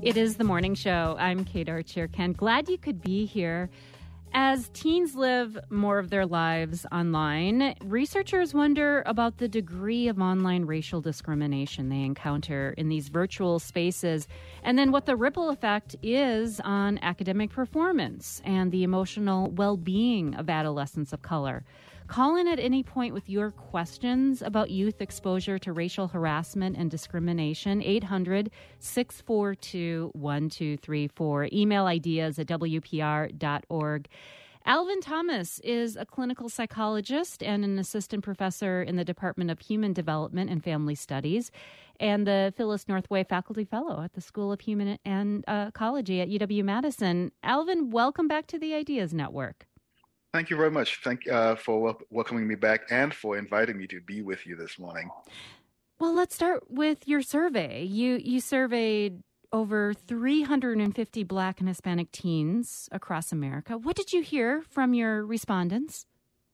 It is the morning show. I'm Kate Archer-Ken. Glad you could be here. As teens live more of their lives online, researchers wonder about the degree of online racial discrimination they encounter in these virtual spaces, and then what the ripple effect is on academic performance and the emotional well-being of adolescents of color. Call in at any point with your questions about youth exposure to racial harassment and discrimination. 800-642-1234. Email ideas at WPR.org. Alvin Thomas is a clinical psychologist and an assistant professor in the Department of Human Development and Family Studies and the Phyllis Northway Faculty Fellow at the School of Human and Ecology at UW-Madison. Alvin, welcome back to the Ideas Network. Thank you very much. Thank for welcoming me back and for inviting me to be with you this morning. Well, let's start with your survey. You surveyed over 350 Black and Hispanic teens across America. What did you hear from your respondents?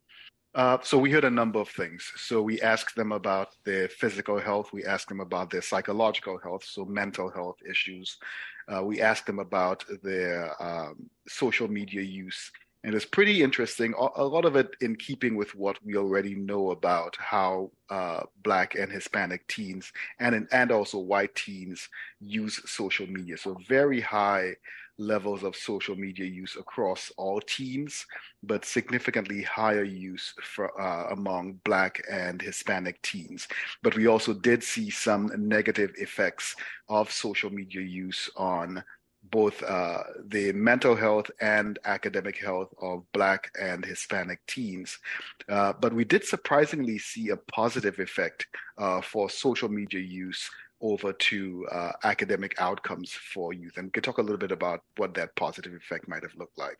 So we heard a number of things. So we asked them about their physical health. We asked them about their psychological health, so mental health issues. We asked them about their social media use. And it's pretty interesting, a lot of it in keeping with what we already know about how Black and Hispanic teens and also white teens use social media. So very high levels of social media use across all teens, but significantly higher use among Black and Hispanic teens. But we also did see some negative effects of social media use on both the mental health and academic health of Black and Hispanic teens. But we did surprisingly see a positive effect for social media use over to academic outcomes for youth. And we can talk a little bit about what that positive effect might have looked like.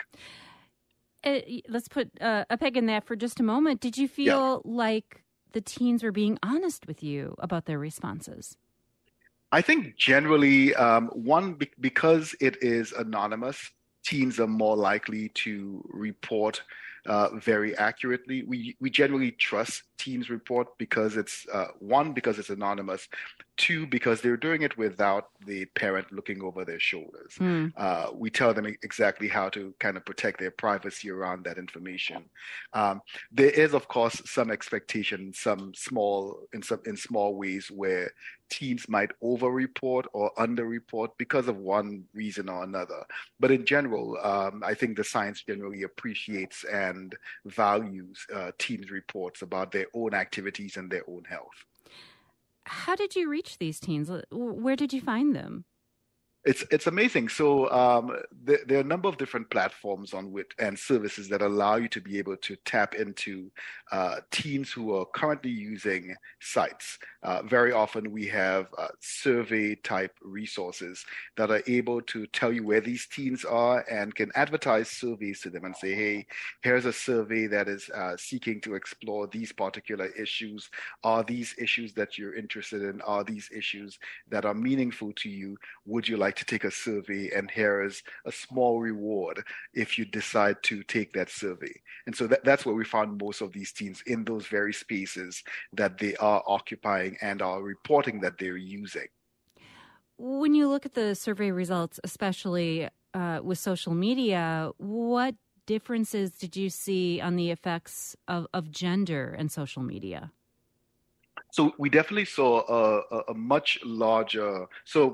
Let's put a peg in that for just a moment. Did you feel like the teens were being honest with you about their responses? I think generally, because it is anonymous, teens are more likely to report very accurately. We generally trust teens report because it's because it's anonymous. Two, because they're doing it without the parent looking over their shoulders. We tell them exactly how to kind of protect their privacy around that information. There is, of course, some expectation, in small ways where teens might over-report or under-report because of one reason or another. But in general, I think the science generally appreciates and values teens' reports about their own activities and their own health. How did you reach these teens? Where did you find them? It's amazing. So there are a number of different platforms and services that allow you to be able to tap into teens who are currently using sites. Very often we have survey type resources that are able to tell you where these teens are and can advertise surveys to them and say, hey, here's a survey that is seeking to explore these particular issues. Are these issues that you're interested in? Are these issues that are meaningful to you? Would you like to take a survey, and here is a small reward if you decide to take that survey. And so that's where we found most of these teens, in those very spaces that they are occupying and are reporting that they're using. When you look at the survey results, especially with social media, what differences did you see on the effects of gender and social media? So we definitely saw a much larger...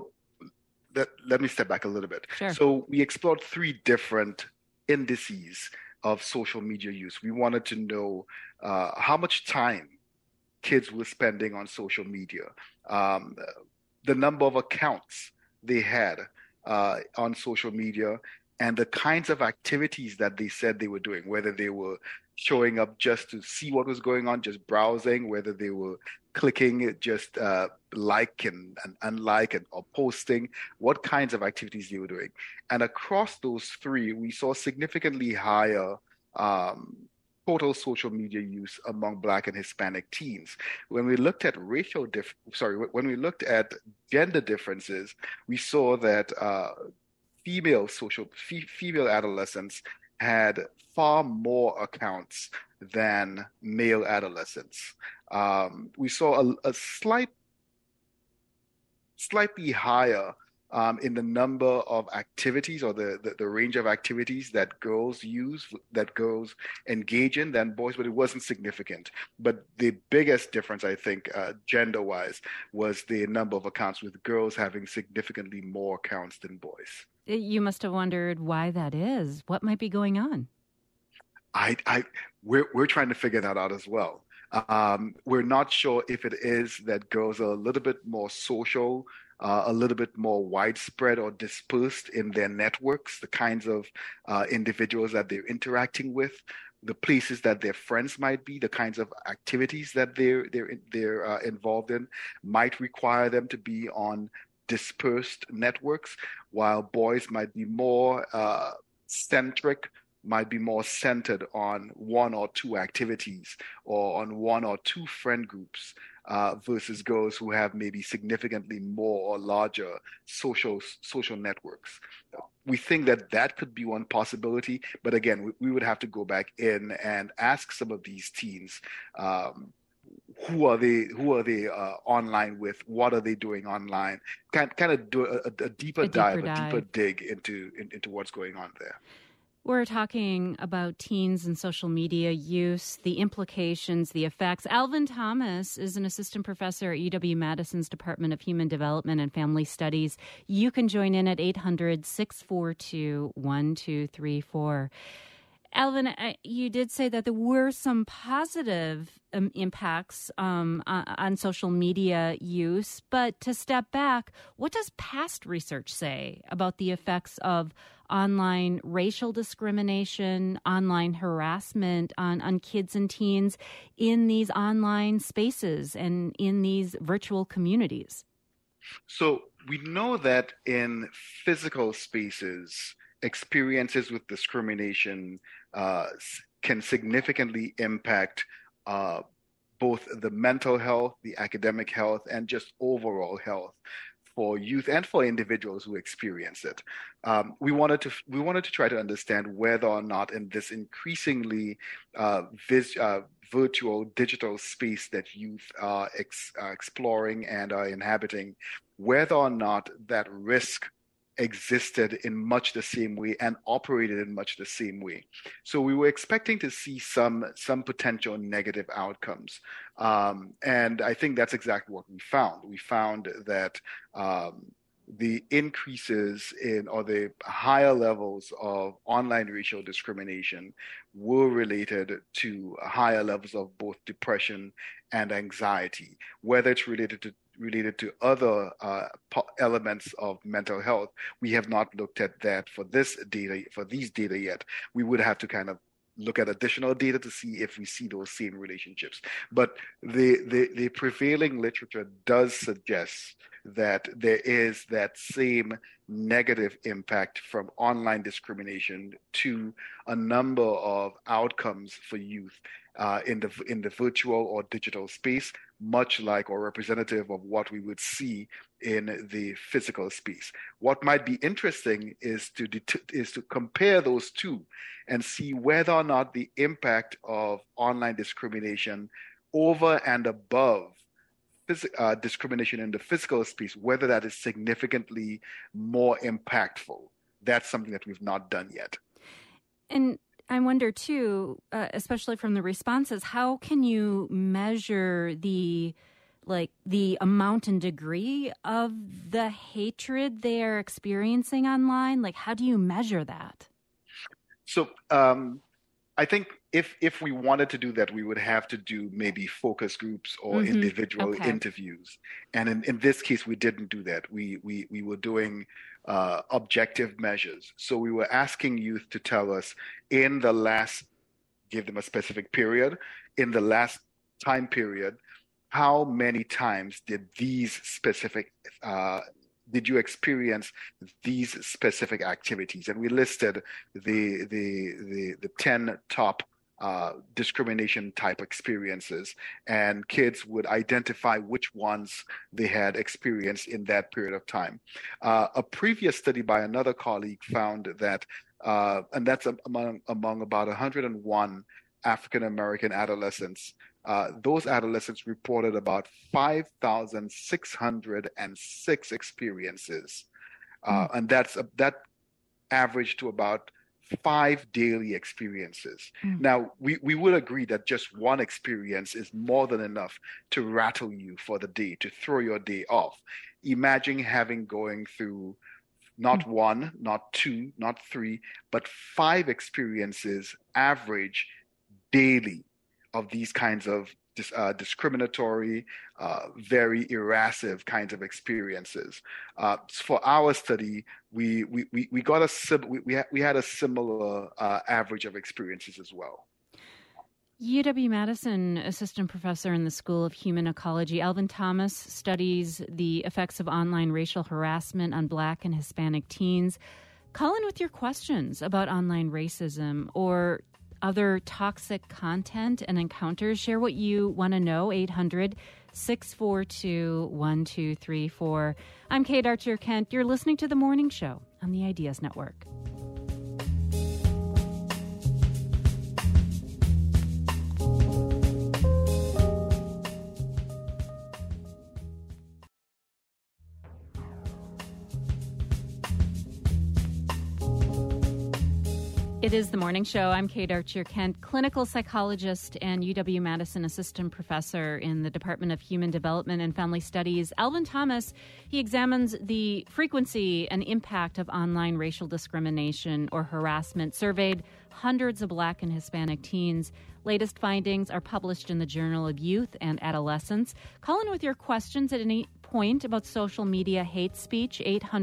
Let me step back a little bit. Sure. So we explored 3 different indices of social media use. We wanted to know how much time kids were spending on social media, the number of accounts they had on social media, and the kinds of activities that they said they were doing, whether they were showing up just to see what was going on, just browsing, whether they were clicking just like and unlike or posting, what kinds of activities they were doing. And across those 3, we saw significantly higher total social media use among Black and Hispanic teens. When we looked at when we looked at gender differences, we saw that female adolescents had far more accounts than male adolescents. We saw a slightly higher in the number of activities or the range of activities that girls engage in than boys, but it wasn't significant. But the biggest difference, I think, gender-wise, was the number of accounts with girls having significantly more accounts than boys. You must have wondered why that is. What might be going on? We're trying to figure that out as well. We're not sure if it is that girls are a little bit more social, a little bit more widespread or dispersed in their networks, the kinds of individuals that they're interacting with, the places that their friends might be, the kinds of activities that they're involved in might require them to be on dispersed networks, while boys might be more centric, might be more centered on one or two activities or on one or two friend groups, versus girls who have maybe significantly more or larger social networks. We think that that could be one possibility, but again, we would have to go back in and ask some of these teens, who are they online with? What are they doing online? Kind of do a deeper dive, a deeper dig into what's going on there. We're talking about teens and social media use, the implications, the effects. Alvin Thomas is an assistant professor at UW-Madison's Department of Human Development and Family Studies. You can join in at 800-642-1234. Alvin, you did say that there were some positive impacts on social media use, but to step back, what does past research say about the effects of online racial discrimination, online harassment on kids and teens in these online spaces and in these virtual communities? So we know that in physical spaces, experiences with discrimination can significantly impact both the mental health, the academic health, and just overall health for youth and for individuals who experience it. We wanted to try to understand whether or not in this increasingly virtual digital space that youth are exploring and are inhabiting, whether or not that risk existed in much the same way and operated in much the same way. So we were expecting to see some potential negative outcomes. And I think that's exactly what we found. We found that the increases in or the higher levels of online racial discrimination were related to higher levels of both depression and anxiety, whether it's related to other elements of mental health. We have not looked at that for these data yet. We would have to kind of look at additional data to see if we see those same relationships. But the prevailing literature does suggest that there is that same negative impact from online discrimination to a number of outcomes for youth in the virtual or digital space, much like or representative of what we would see in the physical space. What might be interesting is to compare those two and see whether or not the impact of online discrimination over and above discrimination in the physical space, whether that is significantly more impactful. That's something that we've not done yet. And I wonder, too, especially from the responses, how can you measure the amount and degree of the hatred they're experiencing online? Like, how do you measure that? So I think if we wanted to do that, we would have to do maybe focus groups or individual interviews. And in this case, we didn't do that. We were doing objective measures. So we were asking youth to tell us give them a specific period, in the last time period, how many times did you experience these specific activities? And we listed the 10 top discrimination type experiences, and kids would identify which ones they had experienced in that period of time. A previous study by another colleague found that, and that's among about 101 African American adolescents, those adolescents reported about 5,606 experiences And that averaged to about 5 daily experiences. Now, we will agree that just one experience is more than enough to rattle you for the day, to throw your day off. Imagine going through not one, not two, not three, but 5 experiences average daily of these kinds of discriminatory, very erasive kinds of experiences. For our study, we had a similar average of experiences as well. UW-Madison assistant professor in the School of Human Ecology, Alvin Thomas, studies the effects of online racial harassment on Black and Hispanic teens. Call in with your questions about online racism or other toxic content and encounters. Share what you want to know. 800-642-1234. I'm Kate Archer-Kent. You're listening to The Morning Show on the Ideas Network. It is The Morning Show. I'm Kate Archer-Kent, clinical psychologist and UW-Madison assistant professor in the Department of Human Development and Family Studies. Alvin Thomas, he examines the frequency and impact of online racial discrimination or harassment, surveyed hundreds of Black and Hispanic teens. Latest findings are published in the Journal of Youth and Adolescence. Call in with your questions at any point about social media hate speech,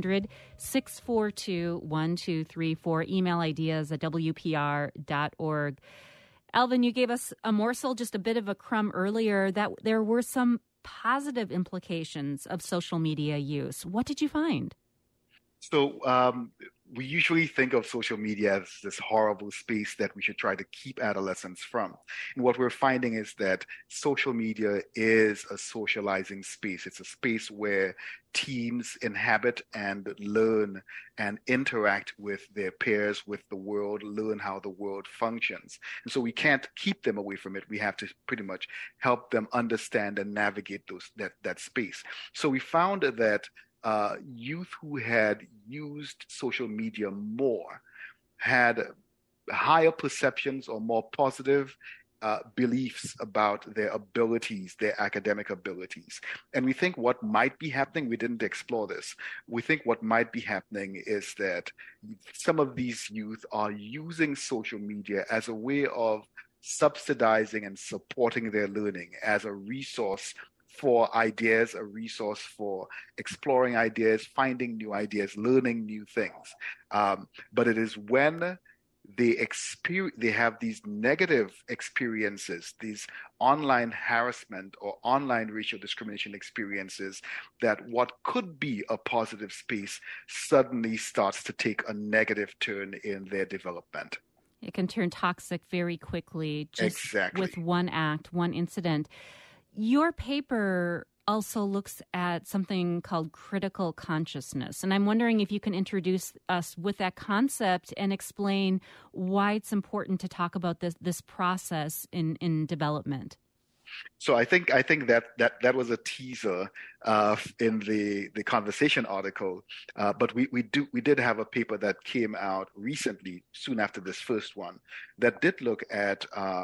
800-642-1234. Email ideas at WPR.org. Alvin, you gave us a morsel, just a bit of a crumb earlier, that there were some positive implications of social media use. What did you find? So we usually think of social media as this horrible space that we should try to keep adolescents from. And what we're finding is that social media is a socializing space. It's a space where teens inhabit and learn and interact with their peers, with the world, learn how the world functions. And so we can't keep them away from it. We have to pretty much help them understand and navigate that space. So we found that youth who had used social media more had higher perceptions or more positive beliefs about their abilities, their academic abilities. And we think what might be happening, we didn't explore this, we think what might be happening is that some of these youth are using social media as a way of subsidizing and supporting their learning, as a resource for ideas, a resource for exploring ideas, finding new ideas, learning new things. But it is when they have these negative experiences, these online harassment or online racial discrimination experiences, that what could be a positive space suddenly starts to take a negative turn in their development. It can turn toxic very quickly, just exactly. with one act, one incident. Your paper also looks at something called critical consciousness. And I'm wondering if you can introduce us with that concept and explain why it's important to talk about this process in development. So I think that was a teaser in the conversation article, but we did have a paper that came out recently, soon after this first one, that did look at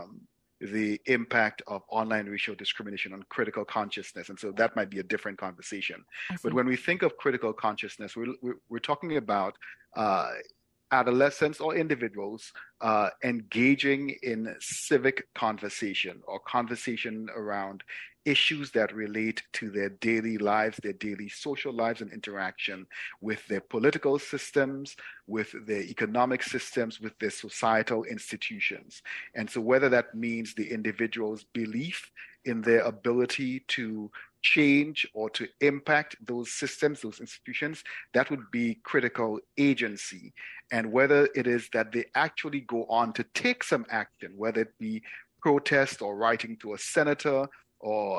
the impact of online racial discrimination on critical consciousness. And so that might be a different conversation. But when we think of critical consciousness, we're talking about adolescents or individuals engaging in civic conversation or conversation around issues that relate to their daily lives, their daily social lives and interaction with their political systems, with their economic systems, with their societal institutions. And so whether that means the individual's belief in their ability to change or to impact those systems, those institutions, that would be critical agency. And whether it is that they actually go on to take some action, whether it be protest or writing to a senator or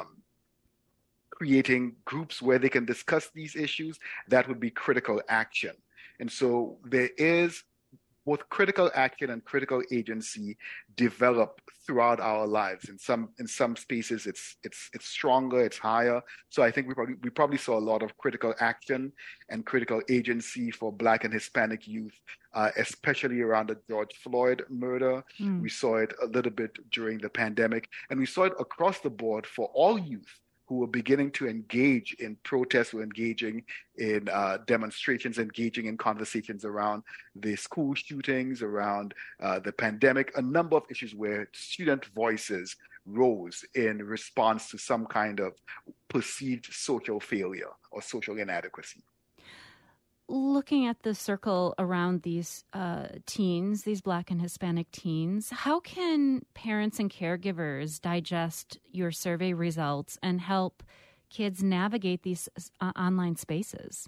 creating groups where they can discuss these issues, that would be critical action. And so there is both critical action and critical agency develop throughout our lives. In some spaces, it's stronger, it's higher. So I think we probably saw a lot of critical action and critical agency for Black and Hispanic youth, especially around the George Floyd murder. We saw it a little bit during the pandemic, and we saw it across the board for all youth who were beginning to engage in protests, were engaging in demonstrations, engaging in conversations around the school shootings, around the pandemic, a number of issues where student voices rose in response to some kind of perceived social failure or social inadequacy. Looking at the circle around these teens, these Black and Hispanic teens, how can parents and caregivers digest your survey results and help kids navigate these online spaces?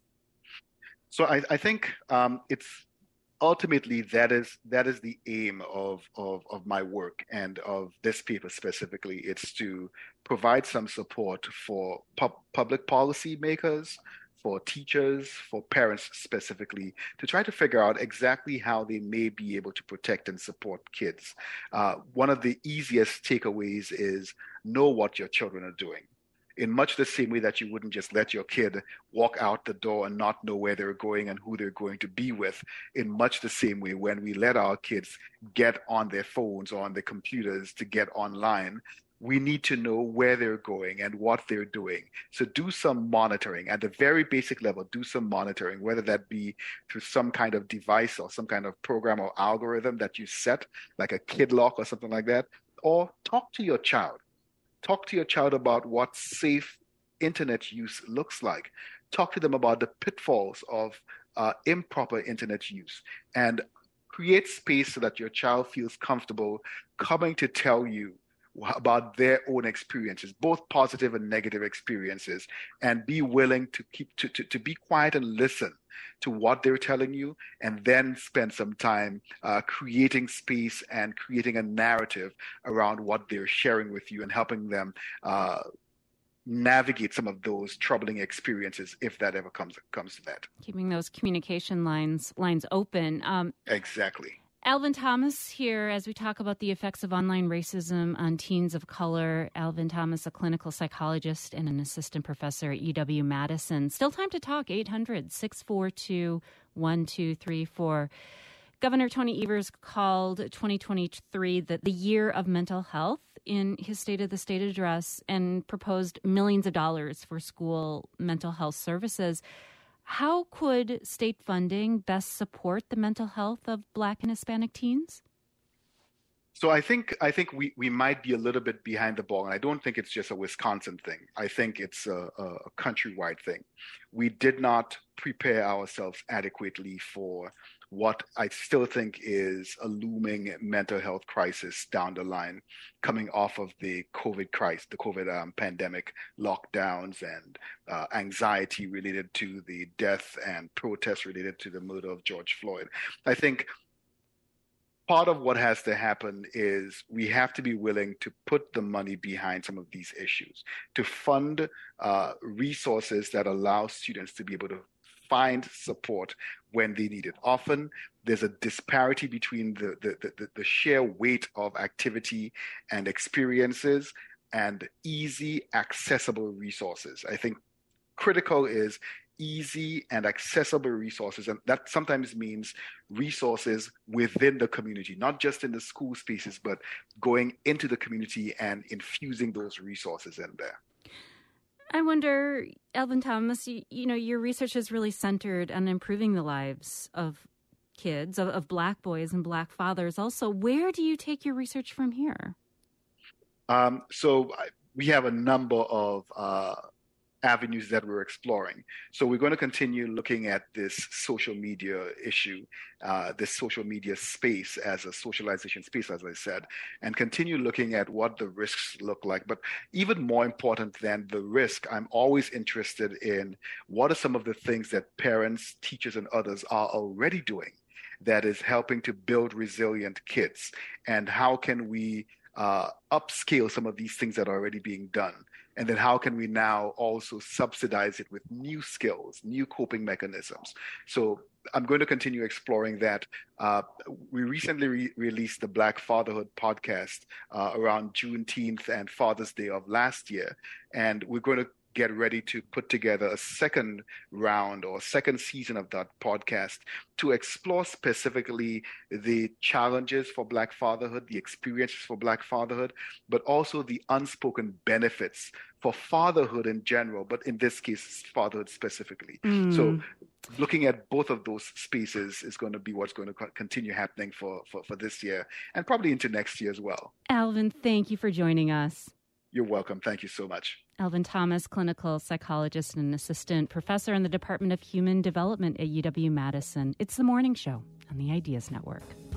So I think it's ultimately that is the aim of my work and of this paper specifically. It's to provide some support for public policy makers, for teachers, for parents specifically, to try to figure out exactly how they may be able to protect and support kids. One of the easiest takeaways is know what your children are doing. In much the same way that you wouldn't just let your kid walk out the door and not know where they're going and who they're going to be with, in much the same way when we let our kids get on their phones or on their computers to get online, we need to know where they're going and what they're doing. So do some monitoring at the very basic level, do some monitoring, whether that be through some kind of device or some kind of program or algorithm that you set, like a kid lock or something like that, or talk to your child. Talk to your child about what safe internet use looks like. Talk to them about the pitfalls of improper internet use, and create space so that your child feels comfortable coming to tell you about their own experiences, both positive and negative experiences, and be willing to be quiet and listen to what they're telling you, and then spend some time creating space and creating a narrative around what they're sharing with you and helping them navigate some of those troubling experiences if that ever comes to that. Keeping those communication lines open. Exactly. Alvin Thomas here as we talk about the effects of online racism on teens of color. Alvin Thomas, a clinical psychologist and an assistant professor at UW-Madison. Still time to talk, 800-642-1234. Governor Tony Evers called 2023 the year of mental health in his State of the State address and proposed millions of dollars for school mental health services. How could state funding best support the mental health of Black and Hispanic teens? So I think we might be a little bit behind the ball, and I don't think it's just a Wisconsin thing. I think it's a countrywide thing. We did not prepare ourselves adequately for what I still think is a looming mental health crisis down the line, coming off of the COVID crisis, the COVID pandemic, lockdowns, and anxiety related to the death and protests related to the murder of George Floyd. I think part of what has to happen is we have to be willing to put the money behind some of these issues, to fund resources that allow students to be able to find support when they need it. Often there's a disparity between the sheer weight of activity and experiences and easy, accessible resources. I think critical is easy and accessible resources, and that sometimes means resources within the community, not just in the school spaces, but going into the community and infusing those resources in there. I wonder, Alvin Thomas, you know, your research is really centered on improving the lives of kids, of Black boys and Black fathers. Also, where do you take your research from here? So we have a number of avenues that we're exploring. So we're going to continue looking at this social media issue, this social media space as a socialization space, as I said, and continue looking at what the risks look like. But even more important than the risk, I'm always interested in what are some of the things that parents, teachers, and others are already doing that is helping to build resilient kids, and how can we upscale some of these things that are already being done? And then how can we now also subsidize it with new skills, new coping mechanisms? So I'm going to continue exploring that. We recently released the Black Fatherhood podcast around Juneteenth and Father's Day of last year. And we're going to get ready to put together a second round or second season of that podcast to explore specifically the challenges for Black fatherhood, the experiences for Black fatherhood, but also the unspoken benefits for fatherhood in general, but in this case, fatherhood specifically. So looking at both of those spaces is going to be what's going to continue happening for this year and probably into next year as well. Alvin, thank you for joining us. You're welcome. Thank you so much. Alvin Thomas, clinical psychologist and assistant professor in the Department of Human Development at UW-Madison. It's The Morning Show on the Ideas Network.